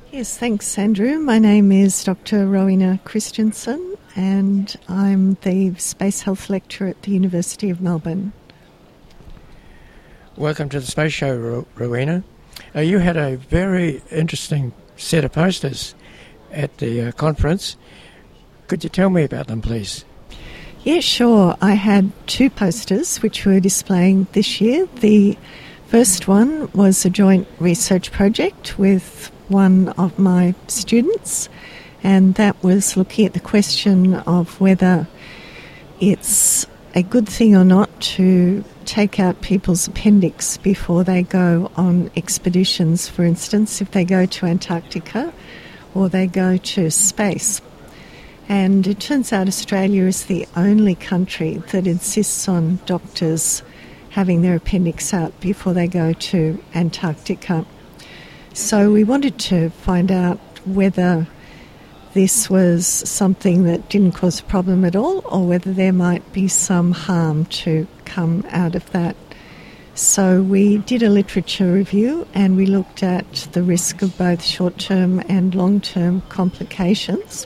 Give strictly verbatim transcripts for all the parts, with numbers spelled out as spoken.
Yes, thanks, Andrew. My name is Doctor Rowena Christensen, and I'm the Space Health Lecturer at the University of Melbourne. Welcome to the Space Show, Ro- Rowena. Uh, you had a very interesting set of posters at the uh, conference. Could you tell me about them, please? Yeah, sure. I had two posters which we're displaying this year. The first one was a joint research project with one of my students, and that was looking at the question of whether it's a good thing or not to take out people's appendix before they go on expeditions. For instance, if they go to Antarctica or they go to space. And it turns out Australia is the only country that insists on doctors having their appendix out before they go to Antarctica. So we wanted to find out whether this was something that didn't cause a problem at all, or whether there might be some harm to come out of that. So we did a literature review and we looked at the risk of both short-term and long-term complications.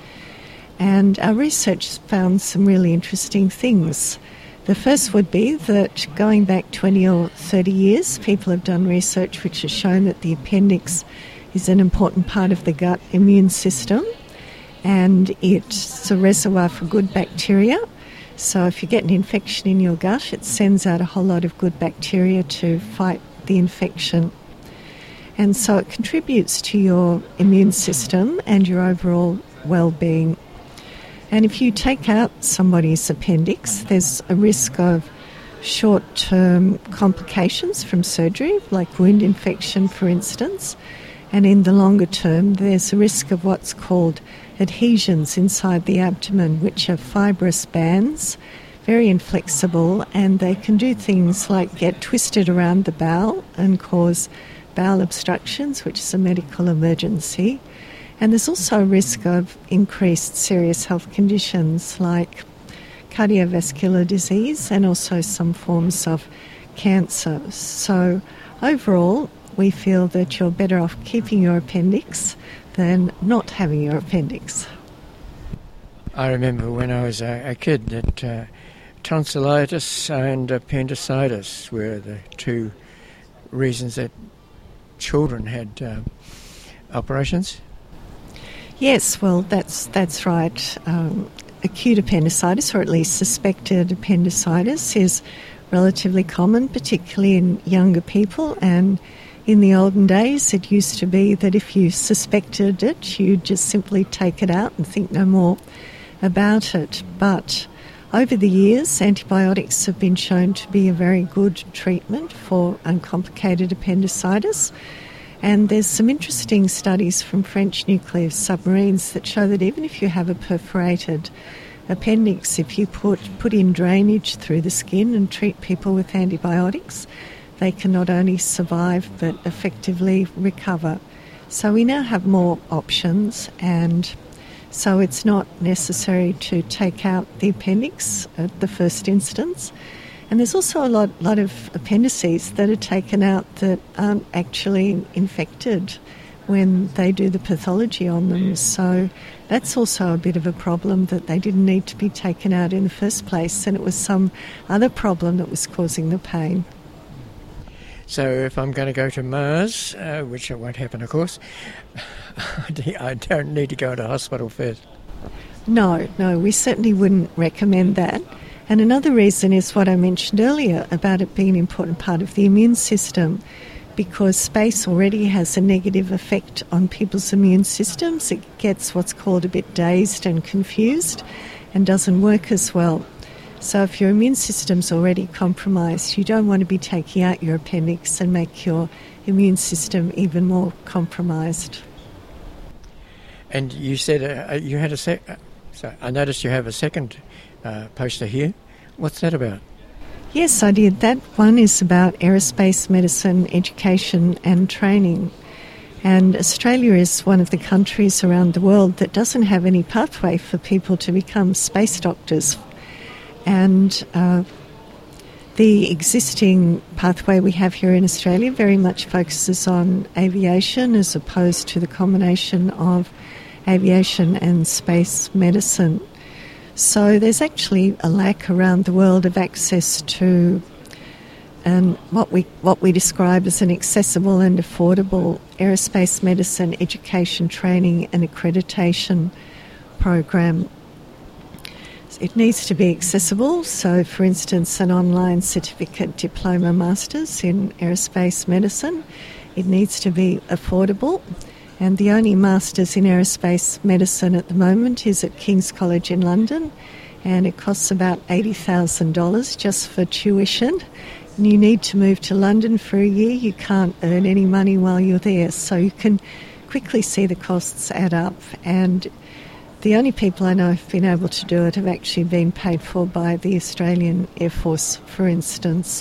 And our research found some really interesting things. The first would be that going back twenty or thirty years, people have done research which has shown that the appendix is an important part of the gut immune system, and it's a reservoir for good bacteria. So if you get an infection in your gut, it sends out a whole lot of good bacteria to fight the infection. And so it contributes to your immune system and your overall well-being. And if you take out somebody's appendix, there's a risk of short-term complications from surgery, like wound infection, for instance. And in the longer term, there's a risk of what's called adhesions inside the abdomen, which are fibrous bands, very inflexible, and they can do things like get twisted around the bowel and cause bowel obstructions, which is a medical emergency. And there's also a risk of increased serious health conditions like cardiovascular disease and also some forms of cancer. So overall, we feel that you're better off keeping your appendix than not having your appendix. I remember when I was a, a kid that uh, tonsillitis and appendicitis were the two reasons that children had uh, operations. Yes, well, that's that's right. Um, acute appendicitis, or at least suspected appendicitis, is relatively common, particularly in younger people. And in the olden days, it used to be that if you suspected it, you'd just simply take it out and think no more about it. But over the years, antibiotics have been shown to be a very good treatment for uncomplicated appendicitis. And there's some interesting studies from French nuclear submarines that show that even if you have a perforated appendix, if you put, put in drainage through the skin and treat people with antibiotics, they can not only survive but effectively recover. So we now have more options, and so it's not necessary to take out the appendix at the first instance. And there's also a lot, lot of appendices that are taken out that aren't actually infected when they do the pathology on them. So that's also a bit of a problem, that they didn't need to be taken out in the first place, and it was some other problem that was causing the pain. So if I'm going to go to Mars, uh, which won't happen, of course, I don't need to go to hospital first. No, no, we certainly wouldn't recommend that. And another reason is what I mentioned earlier about it being an important part of the immune system, because space already has a negative effect on people's immune systems. It gets what's called a bit dazed and confused and doesn't work as well. So if your immune system's already compromised, you don't want to be taking out your appendix and make your immune system even more compromised. And you said uh, you had a sec. Uh, so I noticed you have a second uh, poster here. What's that about? Yes, I did. That one is about aerospace medicine education and training. And Australia is one of the countries around the world that doesn't have any pathway for people to become space doctors. And uh, The existing pathway we have here in Australia very much focuses on aviation as opposed to the combination of aviation and space medicine. So there's actually a lack around the world of access to um, what we what we describe as an accessible and affordable aerospace medicine education, training and accreditation program. It needs to be accessible, so for instance an online certificate, diploma, masters in aerospace medicine. It needs to be affordable, and the only masters in aerospace medicine at the moment is at King's College in London, and it costs about eighty thousand dollars just for tuition. And you need to move to London for a year. You can't earn any money while you're there, so you can quickly see the costs add up. And the only people I know who've been able to do it have actually been paid for by the Australian Air Force, for instance.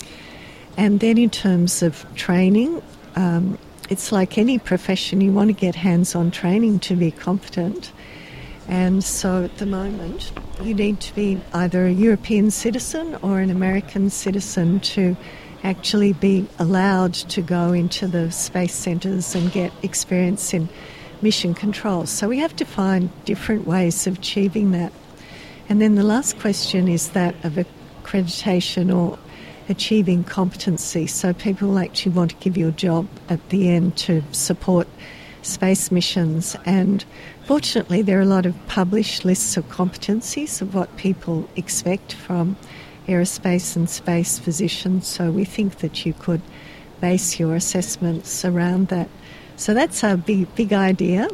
And then in terms of training, um, it's like any profession, you want to get hands-on training to be competent. And so at the moment, you need to be either a European citizen or an American citizen to actually be allowed to go into the space centres and get experience in mission control. So we have to find different ways of achieving that. And then the last question is that of accreditation or achieving competency. So people will actually want to give you a job at the end to support space missions. And fortunately there are a lot of published lists of competencies of what people expect from aerospace and space physicians. So we think that you could base your assessments around that. So that's our big, big idea.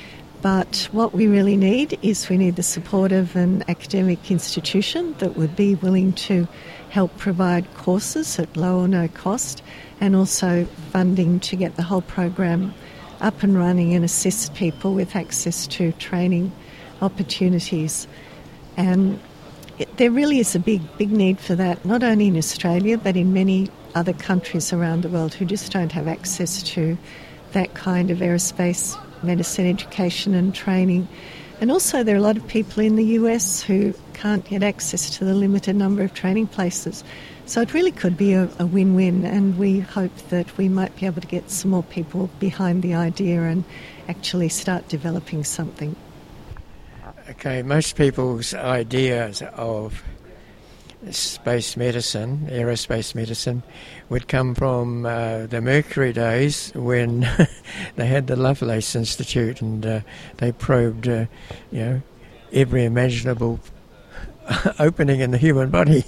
But what we really need is we need the support of an academic institution that would be willing to help provide courses at low or no cost, and also funding to get the whole program up and running and assist people with access to training opportunities. And it, there really is a big, big need for that, not only in Australia but in many other countries around the world who just don't have access to that kind of aerospace medicine education and training. And also there are a lot of people in the U S who can't get access to the limited number of training places. So it really could be a, a win-win, and we hope that we might be able to get some more people behind the idea and actually start developing something. Okay, most people's ideas of space medicine, aerospace medicine, would come from uh, the Mercury days when they had the Lovelace Institute, and uh, they probed, uh, you know, every imaginable opening in the human body.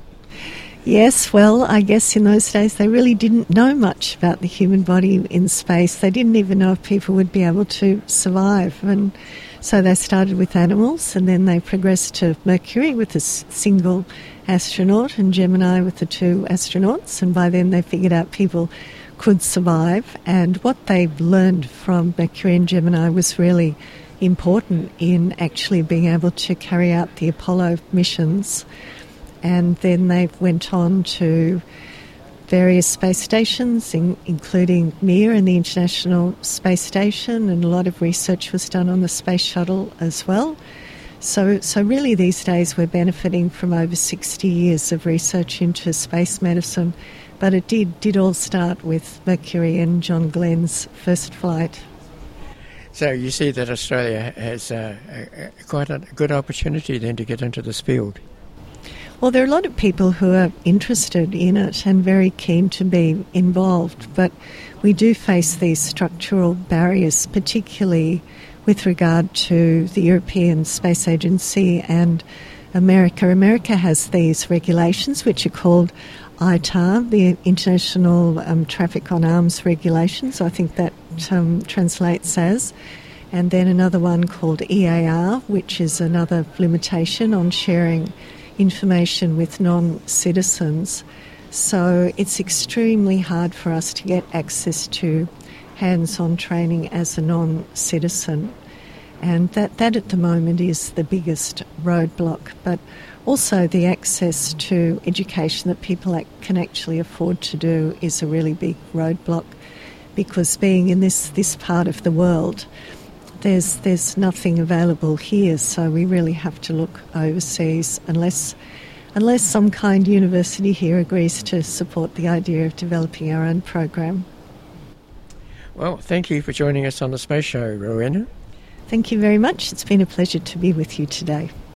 Yes, well, I guess in those days they really didn't know much about the human body in space. They didn't even know if people would be able to survive, and so they started with animals, and then they progressed to Mercury with a single astronaut and Gemini with the two astronauts, and by then they figured out people could survive. And what they learned from Mercury and Gemini was really important in actually being able to carry out the Apollo missions. And then they went on to various space stations, in, including Mir and the International Space Station, and a lot of research was done on the Space Shuttle as well. So, so really these days we're benefiting from over sixty years of research into space medicine, but it did, did all start with Mercury and John Glenn's first flight. So you see that Australia has uh, a, a, quite a good opportunity then to get into this field. Well, there are a lot of people who are interested in it and very keen to be involved, but we do face these structural barriers, particularly with regard to the European Space Agency and America. America has these regulations which are called I T A R, the International um, Traffic on Arms Regulations, I think that um, translates as, and then another one called E A R, which is another limitation on sharing information with non-citizens. So it's extremely hard for us to get access to hands-on training as a non-citizen. And that, that at the moment is the biggest roadblock. But also the access to education that people can actually afford to do is a really big roadblock, because being in this, this part of the world, There's there's nothing available here, so we really have to look overseas unless unless some kind university here agrees to support the idea of developing our own program. Well, thank you for joining us on the Space Show, Rowena. Thank you very much. It's been a pleasure to be with you today.